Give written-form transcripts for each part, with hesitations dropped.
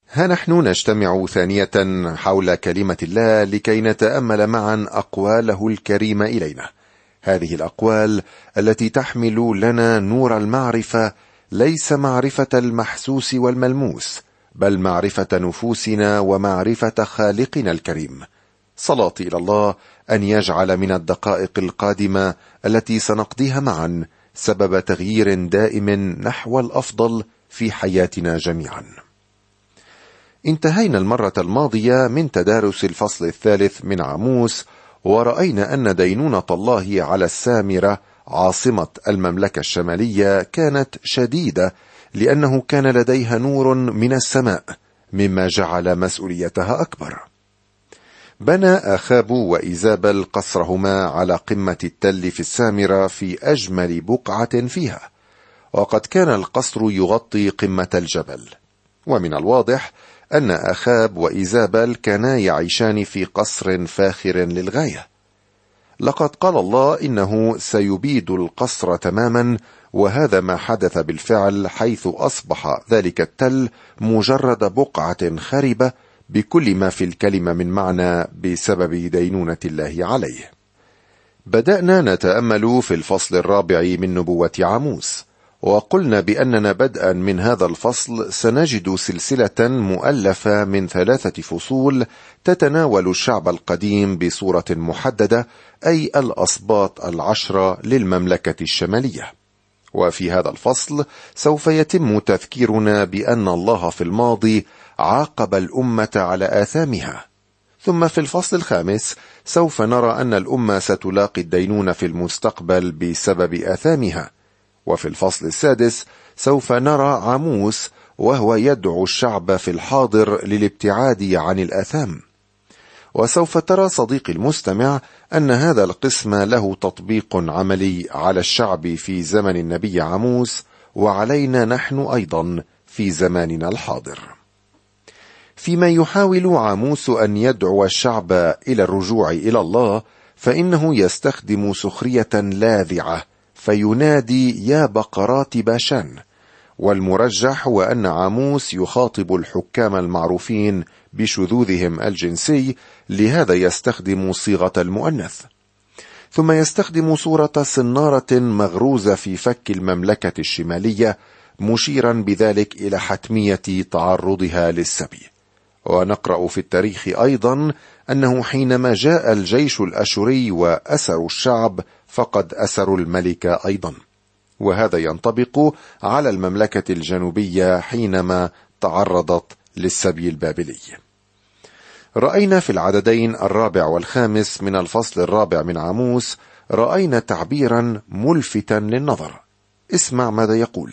ها نحن نجتمع ثانية حول كلمة الله لكي نتأمل معا أقواله الكريمة إلينا. هذه الأقوال التي تحمل لنا نور المعرفة، ليس معرفة المحسوس والملموس، بل معرفة نفوسنا ومعرفة خالقنا الكريم. صلاتي إلى الله أن يجعل من الدقائق القادمة التي سنقضيها معا سبب تغيير دائم نحو الأفضل في حياتنا جميعا. انتهينا المرة الماضية من تدارس الفصل الثالث من عاموس، ورأينا أن دينونة الله على السامرة عاصمة المملكة الشمالية كانت شديدة، لأنه كان لديها نور من السماء مما جعل مسؤوليتها أكبر. بنى آخاب وإيزابل قصرهما على قمة التل في السامرة في أجمل بقعة فيها، وقد كان القصر يغطي قمة الجبل. ومن الواضح أن آخاب وإيزابل كانا يعيشان في قصر فاخر للغاية. لقد قال الله إنه سيبيد القصر تماما، وهذا ما حدث بالفعل، حيث أصبح ذلك التل مجرد بقعة خربة بكل ما في الكلمة من معنى بسبب دينونة الله عليه. بدأنا نتأمل في الفصل الرابع من نبوة عاموس، وقلنا بأننا بدءا من هذا الفصل سنجد سلسلة مؤلفة من 3 فصول تتناول الشعب القديم بصورة محددة، أي الأسباط 10 للمملكة الشمالية. وفي هذا الفصل سوف يتم تذكيرنا بأن الله في الماضي عاقب الأمة على آثامها، ثم في الفصل الخامس سوف نرى أن الأمة ستلاقي الدينونة في المستقبل بسبب آثامها، وفي الفصل السادس سوف نرى عاموس وهو يدعو الشعب في الحاضر للابتعاد عن الآثام. وسوف ترى صديقي المستمع أن هذا القسم له تطبيق عملي على الشعب في زمن النبي عاموس، وعلينا نحن أيضا في زماننا الحاضر. فيما يحاول عاموس أن يدعو الشعب إلى الرجوع إلى الله، فإنه يستخدم سخرية لاذعة فينادي يا بقرات باشان. والمرجح هو أن عاموس يخاطب الحكام المعروفين بشذوذهم الجنسي، لهذا يستخدم صيغة المؤنث. ثم يستخدم صورة صنارة مغروزة في فك المملكة الشمالية، مشيرا بذلك إلى حتمية تعرضها للسبي. ونقرأ في التاريخ أيضا أنه حينما جاء الجيش الأشوري وأسروا الشعب فقد أسروا الملك أيضا، وهذا ينطبق على المملكة الجنوبية حينما تعرضت للسبي البابلي. رأينا في العددين 4 و5 من الفصل الرابع من عاموس، رأينا تعبيرا ملفتا للنظر. اسمع ماذا يقول: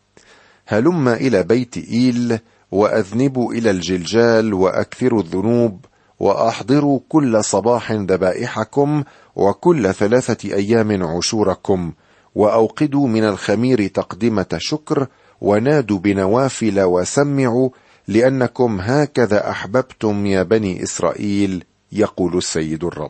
هلم إلى بيت إيل وأذنبوا إلى الجلجال وأكثروا الذنوب، وأحضروا كل صباح ذبائحكم وكل 3 أيام عشوركم، وأوقدوا من الخمير تقدمة شكر، ونادوا بنوافل وسمعوا، لأنكم هكذا أحببتم يا بني إسرائيل، يقول السيد الرب.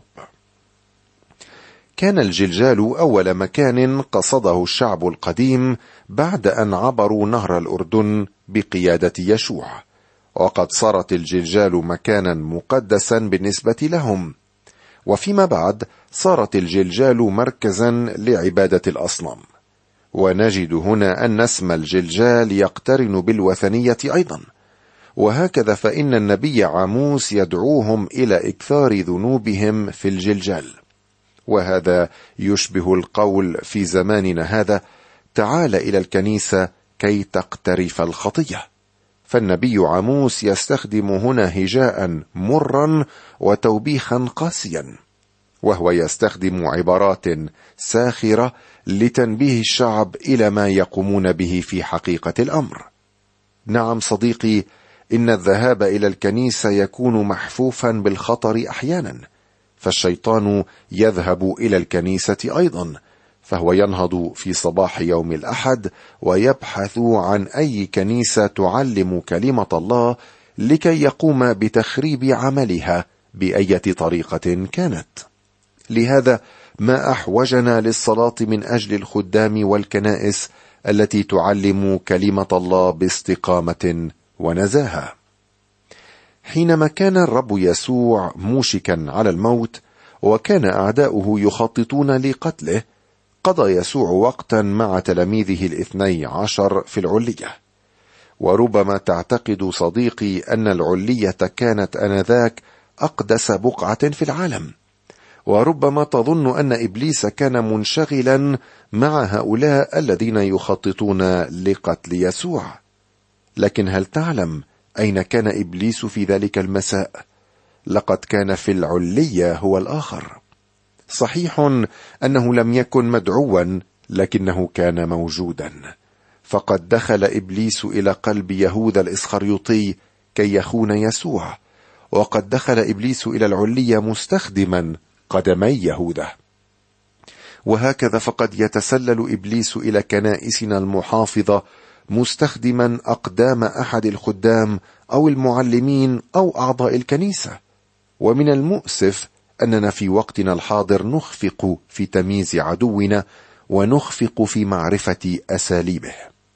كان الجلجال أول مكان قصده الشعب القديم بعد أن عبروا نهر الأردن بقيادة يشوع، وقد صارت الجلجال مكانا مقدسا بالنسبة لهم. وفيما بعد صارت الجلجال مركزا لعبادة الأصنام. ونجد هنا أن اسم الجلجال يقترن بالوثنية أيضا، وهكذا فإن النبي عاموس يدعوهم إلى إكثار ذنوبهم في الجلجال. وهذا يشبه القول في زماننا هذا: تعال إلى الكنيسة كي تقترف الخطية. فالنبي عاموس يستخدم هنا هجاء مرا وتوبيخا قاسيا، وهو يستخدم عبارات ساخرة لتنبيه الشعب إلى ما يقومون به في حقيقة الأمر. نعم صديقي، إن الذهاب إلى الكنيسة يكون محفوفا بالخطر أحيانا، فالشيطان يذهب إلى الكنيسة أيضا، فهو ينهض في صباح يوم الأحد ويبحث عن أي كنيسة تعلم كلمة الله لكي يقوم بتخريب عملها بأية طريقة كانت. لهذا ما أحوجنا للصلاة من أجل الخدام والكنائس التي تعلم كلمة الله باستقامة ونزاهة. حينما كان الرب يسوع موشكا على الموت وكان أعداؤه يخططون لقتله، قضى يسوع وقتا مع تلاميذه 12 في العلية. وربما تعتقد صديقي أن العلية كانت آنذاك أقدس بقعة في العالم، وربما تظن أن إبليس كان منشغلا مع هؤلاء الذين يخططون لقتل يسوع. لكن هل تعلم أين كان إبليس في ذلك المساء؟ لقد كان في العلية هو الآخر. صحيح أنه لم يكن مدعوا، لكنه كان موجودا، فقد دخل إبليس إلى قلب يهوذا الإسخريوطي كي يخون يسوع، وقد دخل إبليس إلى العلية مستخدما قدمي يهوذا. وهكذا فقد يتسلل إبليس إلى كنائسنا المحافظة مستخدما أقدام أحد الخدام أو المعلمين أو أعضاء الكنيسة. ومن المؤسف أننا في وقتنا الحاضر نخفق في تمييز عدونا ونخفق في معرفة أساليبه.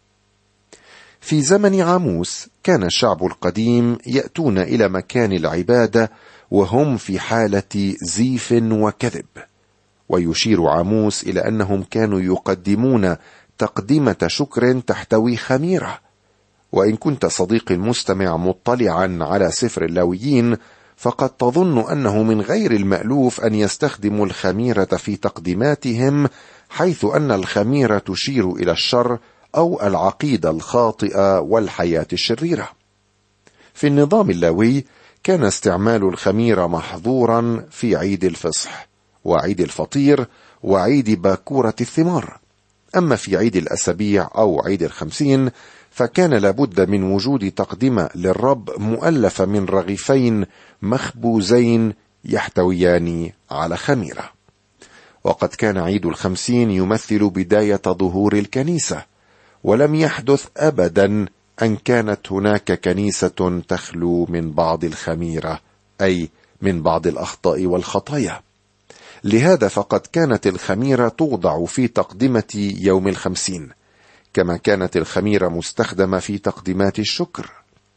في زمن عاموس كان الشعب القديم يأتون إلى مكان العبادة وهم في حالة زيف وكذب، ويشير عاموس إلى أنهم كانوا يقدمون تقدمة شكر تحتوي خميرة. وإن كنت صديقي المستمع مطلعا على سفر اللاويين، فقد تظن أنه من غير المألوف أن يستخدموا الخميرة في تقديماتهم، حيث أن الخميرة تشير إلى الشر أو العقيدة الخاطئة والحياة الشريرة. في النظام اللاوي كان استعمال الخميرة محظورا في عيد الفصح وعيد الفطير وعيد باكورة الثمار. أما في عيد الأسابيع أو عيد الخمسين فكان لابد من وجود تقدمة للرب مؤلفة من رغيفين مخبوزين يحتويان على خميرة. وقد كان عيد الخمسين يمثل بداية ظهور الكنيسة، ولم يحدث أبدا أن كانت هناك كنيسة تخلو من بعض الخميرة، أي من بعض الأخطاء والخطايا. لهذا فقد كانت الخميرة توضع في تقدمة يوم الخمسين، كما كانت الخميرة مستخدمة في تقديمات الشكر.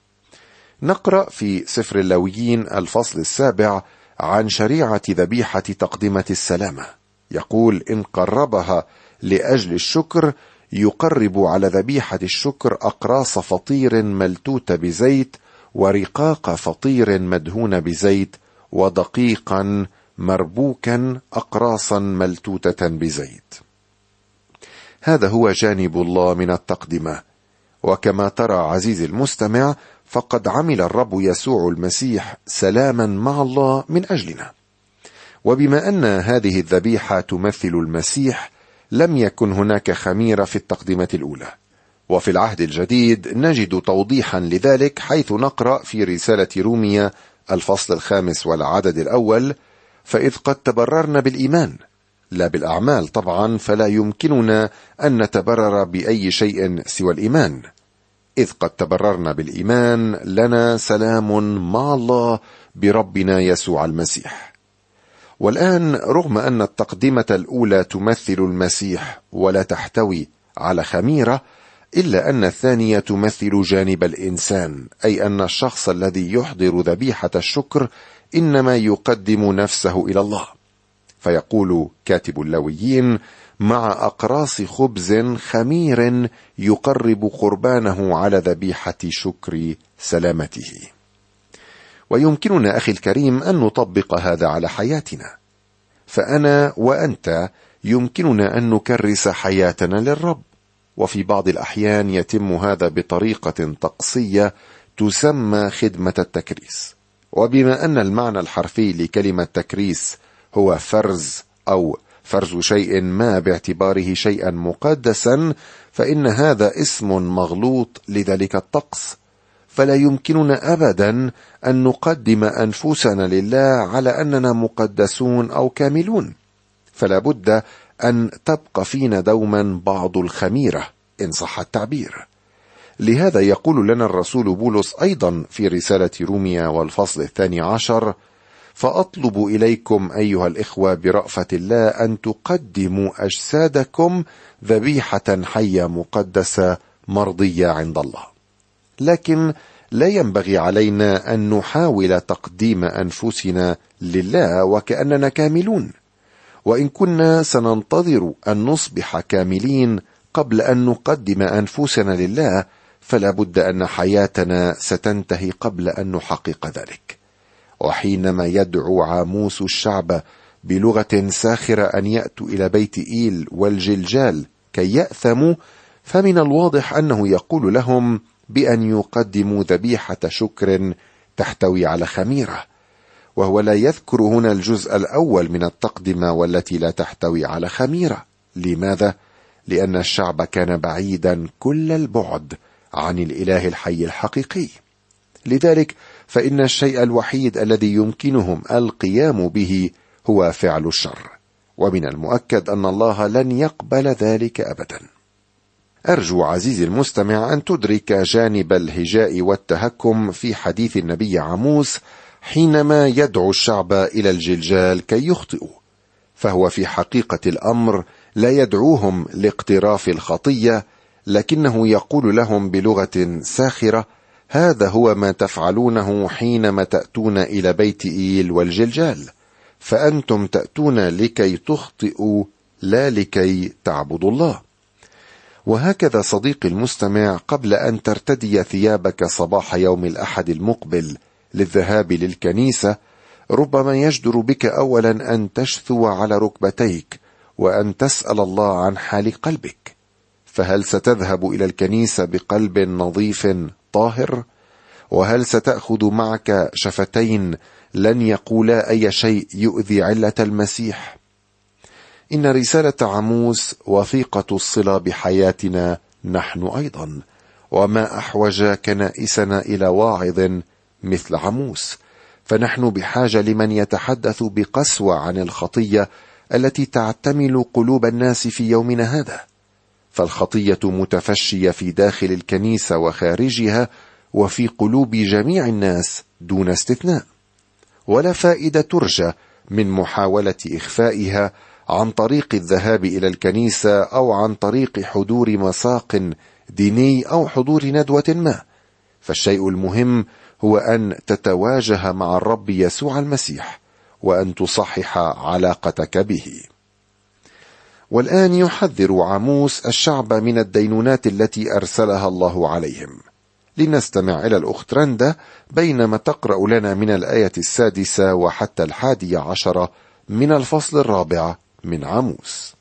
نقرأ في سفر اللاويين الفصل 7 عن شريعة ذبيحة تقدمة السلامة. يقول: إن قربها لأجل الشكر يقرب على ذبيحة الشكر أقراص فطير ملتوت بزيت، ورقاق فطير مدهون بزيت، ودقيقا مربوكا أقراصا ملتوتة بزيت. هذا هو جانب الله من التقدمة. وكما ترى عزيزي المستمع، فقد عمل الرب يسوع المسيح سلاما مع الله من أجلنا. وبما أن هذه الذبيحة تمثل المسيح، لم يكن هناك خميرة في التقدمة الأولى. وفي العهد الجديد نجد توضيحا لذلك، حيث نقرأ في رسالة رومية الفصل 5 والعدد 1: فإذ قد تبررنا بالإيمان لا بالأعمال طبعا، فلا يمكننا أن نتبرر بأي شيء سوى الإيمان. إذ قد تبررنا بالإيمان لنا سلام مع الله بربنا يسوع المسيح. والآن رغم أن التقدمة الأولى تمثل المسيح ولا تحتوي على خميرة، إلا أن الثانية تمثل جانب الإنسان، أي أن الشخص الذي يحضر ذبيحة الشكر إنما يقدم نفسه إلى الله. فيقول كاتب اللاويين: مع أقراص خبز خمير يقرب قربانه على ذبيحة شكر سلامته. ويمكننا أخي الكريم أن نطبق هذا على حياتنا، فأنا وأنت يمكننا أن نكرس حياتنا للرب، وفي بعض الأحيان يتم هذا بطريقة طقسية تسمى خدمة التكريس. وبما أن المعنى الحرفي لكلمة تكريس هو فرز أو فرز شيء ما باعتباره شيئا مقدسا، فإن هذا اسم مغلوط لذلك الطقس. فلا يمكننا أبدا أن نقدم أنفسنا لله على أننا مقدسون أو كاملون، فلا بد أن تبقى فينا دوما بعض الخميرة إن صح التعبير. لهذا يقول لنا الرسول بولس أيضا في رسالة رومية والفصل 12: فأطلب إليكم أيها الإخوة برأفة الله أن تقدموا أجسادكم ذبيحة حية مقدسة مرضية عند الله. لكن لا ينبغي علينا أن نحاول تقديم أنفسنا لله وكأننا كاملون، وإن كنا سننتظر أن نصبح كاملين قبل أن نقدم أنفسنا لله، فلا بد أن حياتنا ستنتهي قبل أن نحقق ذلك. وحينما يدعو عاموس الشعب بلغة ساخرة أن يأتوا إلى بيت إيل والجلجال كي يأثموا، فمن الواضح أنه يقول لهم بأن يقدموا ذبيحة شكر تحتوي على خميرة، وهو لا يذكر هنا الجزء الأول من التقدمة والتي لا تحتوي على خميرة. لماذا؟ لأن الشعب كان بعيدا كل البعد عن الإله الحي الحقيقي، لذلك فإن الشيء الوحيد الذي يمكنهم القيام به هو فعل الشر، ومن المؤكد أن الله لن يقبل ذلك أبدا. أرجو عزيزي المستمع أن تدرك جانب الهجاء والتهكم في حديث النبي عاموس حينما يدعو الشعب إلى الجلجال كي يخطئوا، فهو في حقيقة الأمر لا يدعوهم لاقتراف الخطية، لكنه يقول لهم بلغة ساخرة: هذا هو ما تفعلونه حينما تأتون إلى بيت إيل والجلجال، فأنتم تأتون لكي تخطئوا لا لكي تعبدوا الله. وهكذا صديقي المستمع، قبل أن ترتدي ثيابك صباح يوم الأحد المقبل للذهاب للكنيسة، ربما يجدر بك أولا أن تشثو على ركبتيك وأن تسأل الله عن حال قلبك. فهل ستذهب إلى الكنيسة بقلب نظيف طاهر؟ وهل ستأخذ معك شفتين لن يقولا أي شيء يؤذي علة المسيح؟ إن رسالة عاموس وثيقة الصلة بحياتنا نحن أيضا، وما أحوج كنائسنا إلى واعظ مثل عاموس، فنحن بحاجة لمن يتحدث بقسوة عن الخطية التي تعتمل قلوب الناس في يومنا هذا. فالخطية متفشية في داخل الكنيسة وخارجها وفي قلوب جميع الناس دون استثناء، ولا فائدة ترجى من محاولة إخفائها عن طريق الذهاب إلى الكنيسة أو عن طريق حضور مساق ديني أو حضور ندوة ما. فالشيء المهم هو أن تتواجه مع الرب يسوع المسيح وأن تصحح علاقتك به. والآن يحذر عاموس الشعب من الدينونات التي أرسلها الله عليهم. لنستمع إلى الأخت رندا بينما تقرأ لنا من الآية 6 وحتى 11 من الفصل 4 من عاموس.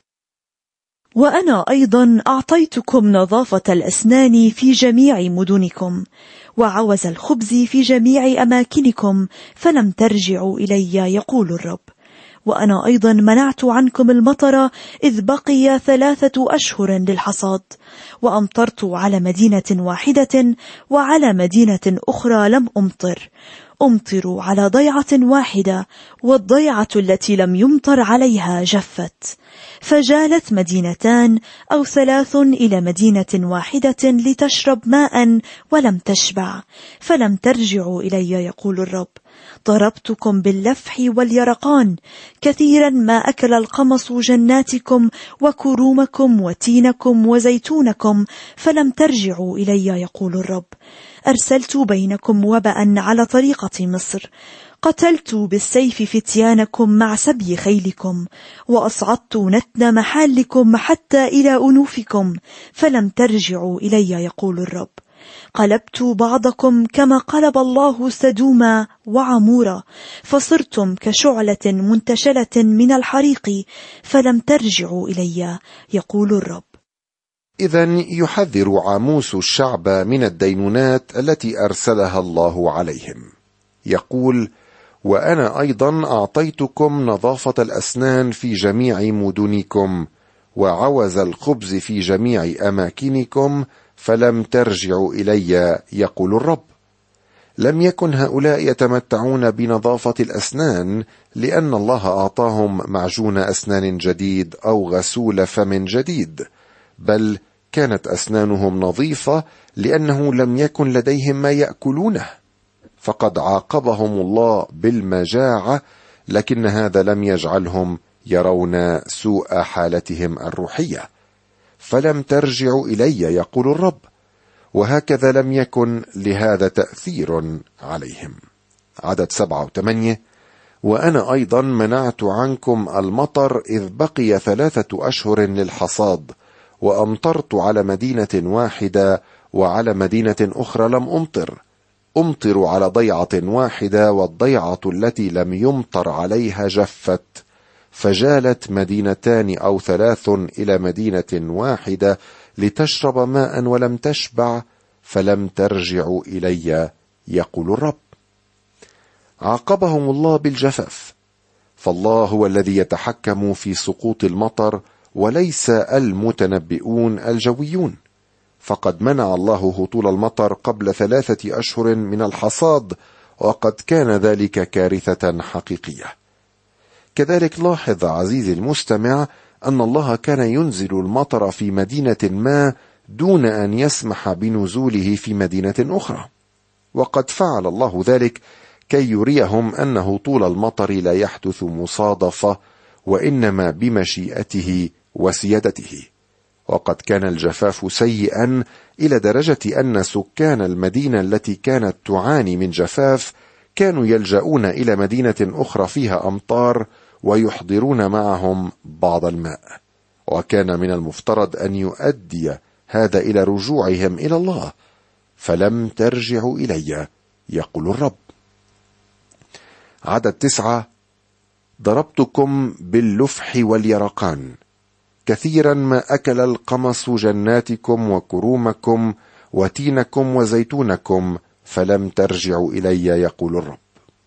وأنا أيضا أعطيتكم نظافة الأسنان في جميع مدنكم، وعوز الخبز في جميع أماكنكم، فلم ترجعوا إلي يقول الرب. وأنا أيضا منعت عنكم المطر إذ بقي 3 أشهر للحصاد، وأمطرت على مدينة واحدة، وعلى مدينة أخرى لم أمطر على ضيعة واحدة، والضيعة التي لم يمطر عليها جفت. فجالت 2 مدينتان أو 3 إلى مدينة واحدة لتشرب ماء ولم تشبع، فلم ترجعوا إلي يقول الرب. ضربتكم باللفح واليرقان، كثيرا ما أكل القمص جناتكم وكرومكم وتينكم وزيتونكم، فلم ترجعوا إلي يقول الرب. أرسلت بينكم وباء على طريقة مصر، قتلت بالسيف فتيانكم مع سبي خيلكم، وأصعدت نتن محالكم حتى إلى أنوفكم، فلم ترجعوا إلي يقول الرب. قلبت بعضكم كما قلب الله سدوم وعمورة، فصرتم كشعلة منتشلة من الحريق، فلم ترجعوا إلي يقول الرب. إذن يحذر عاموس الشعب من الدينونات التي أرسلها الله عليهم. يقول: وأنا أيضا أعطيتكم نظافة الأسنان في جميع مدنكم، وعوز الخبز في جميع أماكنكم، فلم ترجعوا إلي يقول الرب. لم يكن هؤلاء يتمتعون بنظافة الأسنان لأن الله أعطاهم معجون أسنان جديد أو غسول فم جديد، بل كانت أسنانهم نظيفة لأنه لم يكن لديهم ما يأكلونه. فقد عاقبهم الله بالمجاعة، لكن هذا لم يجعلهم يرون سوء حالتهم الروحية. فلم ترجعوا إلي يقول الرب. وهكذا لم يكن لهذا تأثير عليهم. عدد 7 و8: وأنا أيضا منعت عنكم المطر إذ بقي 3 أشهر للحصاد، وأمطرت على مدينة واحدة وعلى مدينة أخرى لم أمطر على ضيعة واحدة، والضيعة التي لم يمطر عليها جفت، فجالت 2 أو 3 إلى مدينة واحدة لتشرب ماء ولم تشبع، فلم ترجعوا إلي يقول الرب. عاقبهم الله بالجفاف، فالله هو الذي يتحكم في سقوط المطر وليس المتنبئون الجويون، فقد منع الله هطول المطر قبل 3 أشهر من الحصاد، وقد كان ذلك كارثة حقيقية. كذلك لاحظ عزيزي المستمع أن الله كان ينزل المطر في مدينة ما دون أن يسمح بنزوله في مدينة أخرى، وقد فعل الله ذلك كي يريهم أن هطول المطر لا يحدث مصادفة، وإنما بمشيئته وسيادته. وقد كان الجفاف سيئا إلى درجة أن سكان المدينة التي كانت تعاني من جفاف كانوا يلجؤون إلى مدينة أخرى فيها أمطار ويحضرون معهم بعض الماء، وكان من المفترض أن يؤدي هذا إلى رجوعهم إلى الله، فلم ترجعوا إلي يقول الرب. عدد 9: ضربتكم باللفح واليرقان، كثيرا ما أكل القمص جناتكم وكرومكم وتينكم وزيتونكم، فلم ترجعوا إلي يقول الرب.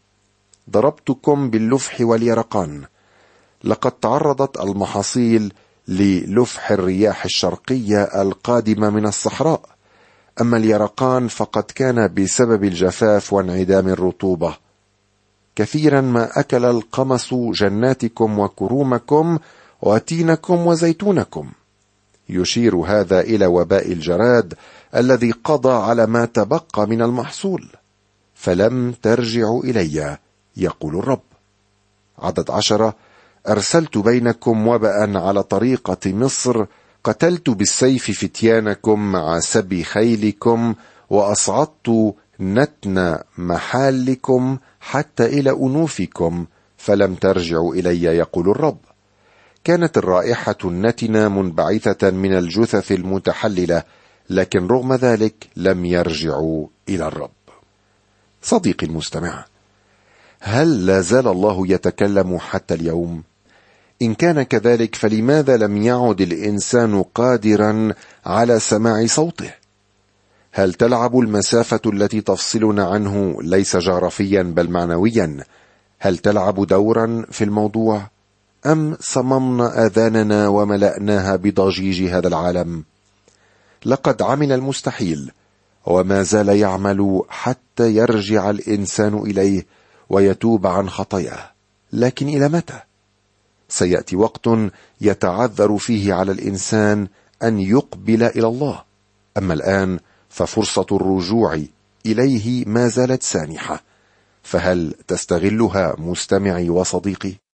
ضربتكم باللفح واليرقان. لقد تعرضت المحاصيل للفح الرياح الشرقية القادمة من الصحراء، أما اليرقان فقد كان بسبب الجفاف وانعدام الرطوبة. كثيرا ما أكل القمص جناتكم وكرومكم وتينكم وزيتونكم، يشير هذا إلى وباء الجراد الذي قضى على ما تبقى من المحصول، فلم ترجعوا إلي يقول الرب. عدد 10: أرسلت بينكم وباء على طريقة مصر، قتلت بالسيف فتيانكم مع سبي خيلكم، وأصعدت نتن محالكم حتى إلى أنوفكم، فلم ترجعوا إلي يقول الرب. كانت الرائحة النتنة منبعثة من الجثث المتحللة، لكن رغم ذلك لم يرجعوا إلى الرب. صديقي المستمع، هل لا زال الله يتكلم حتى اليوم؟ إن كان كذلك فلماذا لم يعد الإنسان قادرا على سماع صوته؟ هل تلعب المسافة التي تفصلنا عنه ليس جغرافيا بل معنويا؟ هل تلعب دورا في الموضوع؟ أم صممنا آذاننا وملأناها بضجيج هذا العالم؟ لقد عمل المستحيل وما زال يعمل حتى يرجع الإنسان إليه ويتوب عن خطاياه، لكن إلى متى؟ سيأتي وقت يتعذر فيه على الإنسان أن يقبل إلى الله، أما الآن ففرصة الرجوع إليه ما زالت سانحة، فهل تستغلها مستمعي وصديقي؟